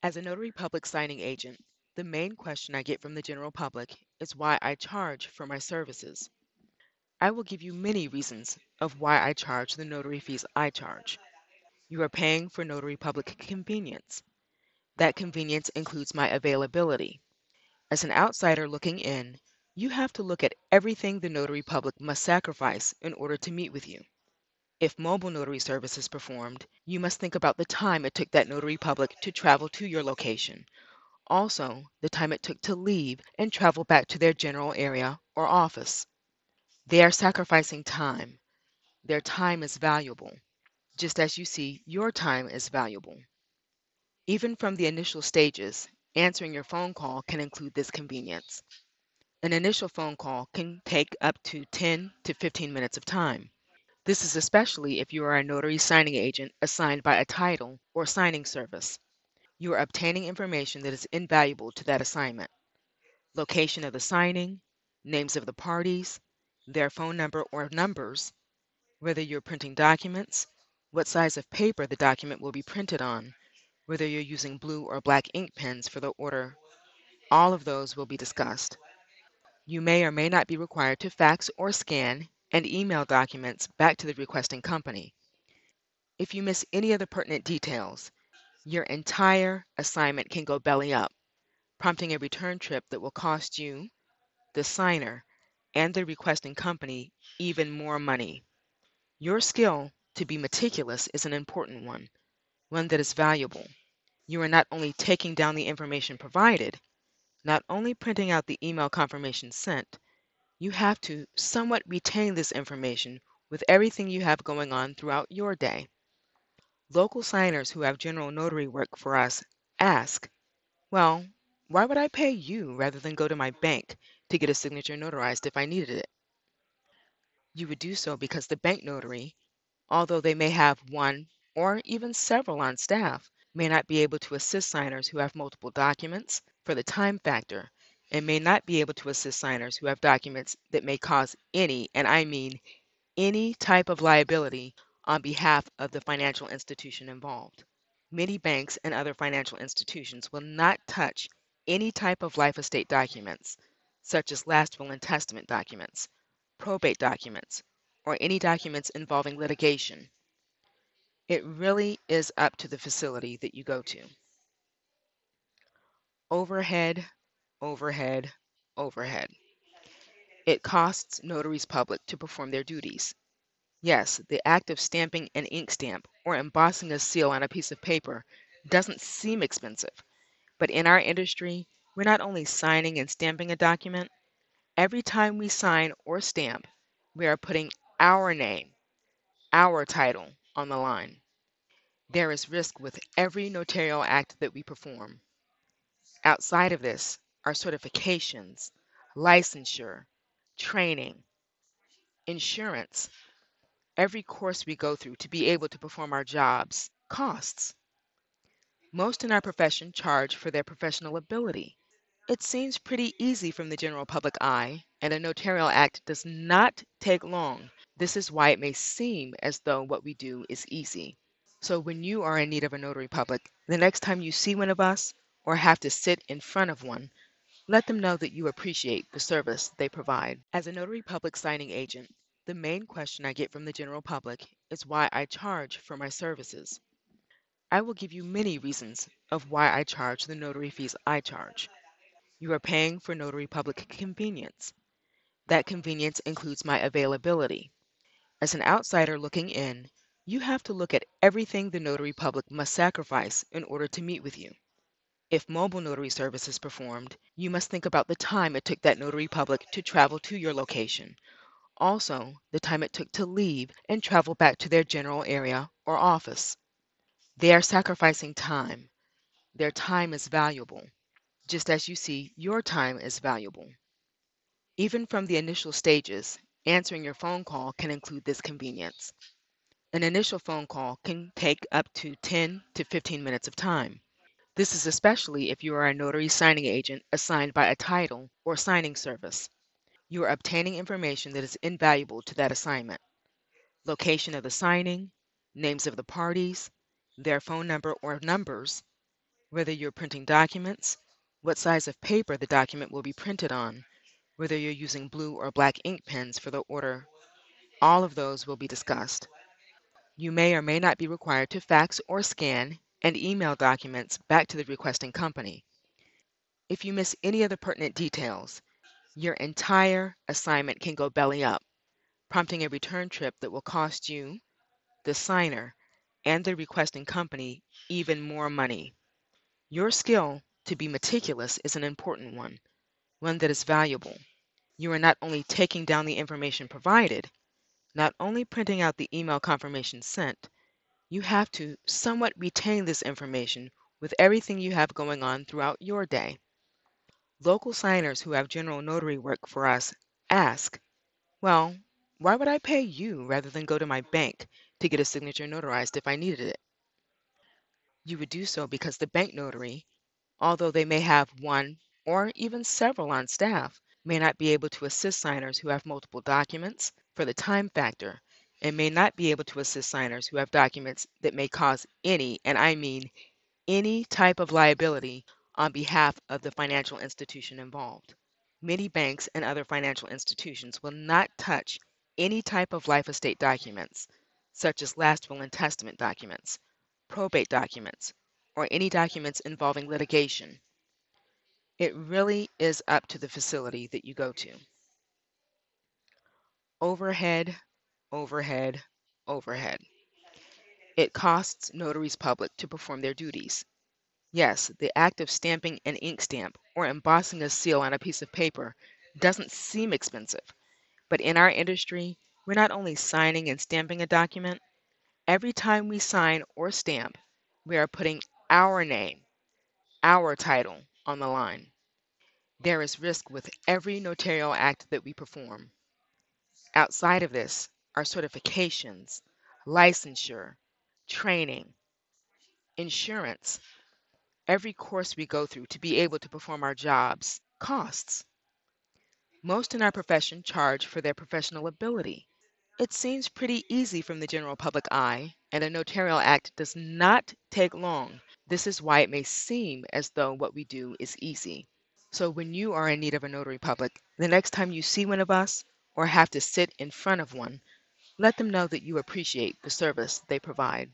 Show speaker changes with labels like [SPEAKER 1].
[SPEAKER 1] As a notary public signing agent, the main question I get from the general public is why I charge for my services. I will give you many reasons of why I charge the notary fees I charge. You are paying for notary public convenience. That convenience includes my availability. As an outsider looking in, you have to look at everything the notary public must sacrifice in order to meet with you. If mobile notary service is performed, you must think about the time it took that notary public to travel to your location. Also, the time it took to leave and travel back to their general area or office. They are sacrificing time. Their time is valuable, just as you see your time is valuable. Even from the initial stages, answering your phone call can include this convenience. An initial phone call can take up to 10 to 15 minutes of time. This is especially if you are a notary signing agent assigned by a title or signing service. You are obtaining information that is invaluable to that assignment. Location of the signing, names of the parties, their phone number or numbers, whether you're printing documents, what size of paper the document will be printed on, whether you're using blue or black ink pens for the order. All of those will be discussed. You may or may not be required to fax or scan and email documents back to the requesting company. If you miss any of the pertinent details, your entire assignment can go belly up, prompting a return trip that will cost you, the signer, and the requesting company even more money. Your skill to be meticulous is an important one that is valuable. You are not only taking down the information provided, not only printing out the email confirmation sent, you have to somewhat retain this information with everything you have going on throughout your day. Local signers who have general notary work for us ask, well, why would I pay you rather than go to my bank to get a signature notarized if I needed it? You would do so because the bank notary, although they may have one or even several on staff, may not be able to assist signers who have multiple documents for the time factor, and may not be able to assist signers who have documents that may cause any, and I mean any type of liability on behalf of the financial institution involved. Many banks and other financial institutions will not touch any type of life estate documents, such as last will and testament documents, probate documents, or any documents involving litigation. It really is up to the facility that you go to. Overhead, overhead, overhead. It costs notaries public to perform their duties. Yes, the act of stamping an ink stamp or embossing a seal on a piece of paper doesn't seem expensive, but in our industry, we're not only signing and stamping a document, every time we sign or stamp, we are putting our name, our title on the line. There is risk with every notarial act that we perform. Outside of this are certifications, licensure, training, insurance. Every course we go through to be able to perform our jobs costs. Most in our profession charge for their professional ability. It seems pretty easy from the general public eye, and a notarial act does not take long. This is why it may seem as though what we do is easy. So when you are in need of a notary public, the next time you see one of us or have to sit in front of one, let them know that you appreciate the service they provide. As a notary public signing agent, the main question I get from the general public is why I charge for my services. I will give you many reasons of why I charge the notary fees I charge. You are paying for notary public convenience. That convenience includes my availability. As an outsider looking in, you have to look at everything the notary public must sacrifice in order to meet with you. If mobile notary service is performed, you must think about the time it took that notary public to travel to your location. Also, the time it took to leave and travel back to their general area or office. They are sacrificing time. Their time is valuable, just as you see your time is valuable. Even from the initial stages, answering your phone call can include this convenience. An initial phone call can take up to 10 to 15 minutes of time. This is especially if you are a notary signing agent assigned by a title or signing service. You are obtaining information that is invaluable to that assignment. Location of the signing, names of the parties, their phone number or numbers, whether you're printing documents, what size of paper the document will be printed on, whether you're using blue or black ink pens for the order. All of those will be discussed. You may or may not be required to fax or scan and email documents back to the requesting company. If you miss any of the pertinent details, your entire assignment can go belly up, prompting a return trip that will cost you, the signer, and the requesting company even more money. Your skill to be meticulous is an important one that is valuable. You are not only taking down the information provided, not only printing out the email confirmation sent, you have to somewhat retain this information with everything you have going on throughout your day. Local signers who have general notary work for us ask, well, why would I pay you rather than go to my bank to get a signature notarized if I needed it? You would do so because the bank notary, although they may have one or even several on staff, may not be able to assist signers who have multiple documents for the time factor, and may not be able to assist signers who have documents that may cause any, and I mean any type of liability on behalf of the financial institution involved. Many banks and other financial institutions will not touch any type of life estate documents, such as last will and testament documents, probate documents, or any documents involving litigation. It really is up to the facility that you go to. Overhead, overhead, overhead. It costs notaries public to perform their duties. Yes, the act of stamping an ink stamp or embossing a seal on a piece of paper doesn't seem expensive, but in our industry, we're not only signing and stamping a document, every time we sign or stamp, we are putting our name, our title on the line. There is risk with every notarial act that we perform. Outside of this are certifications, licensure, training, insurance. Every course we go through to be able to perform our jobs costs. Most in our profession charge for their professional ability. It seems pretty easy from the general public eye, and a notarial act does not take long. This is why it may seem as though what we do is easy. So when you are in need of a notary public, the next time you see one of us or have to sit in front of one, let them know that you appreciate the service they provide.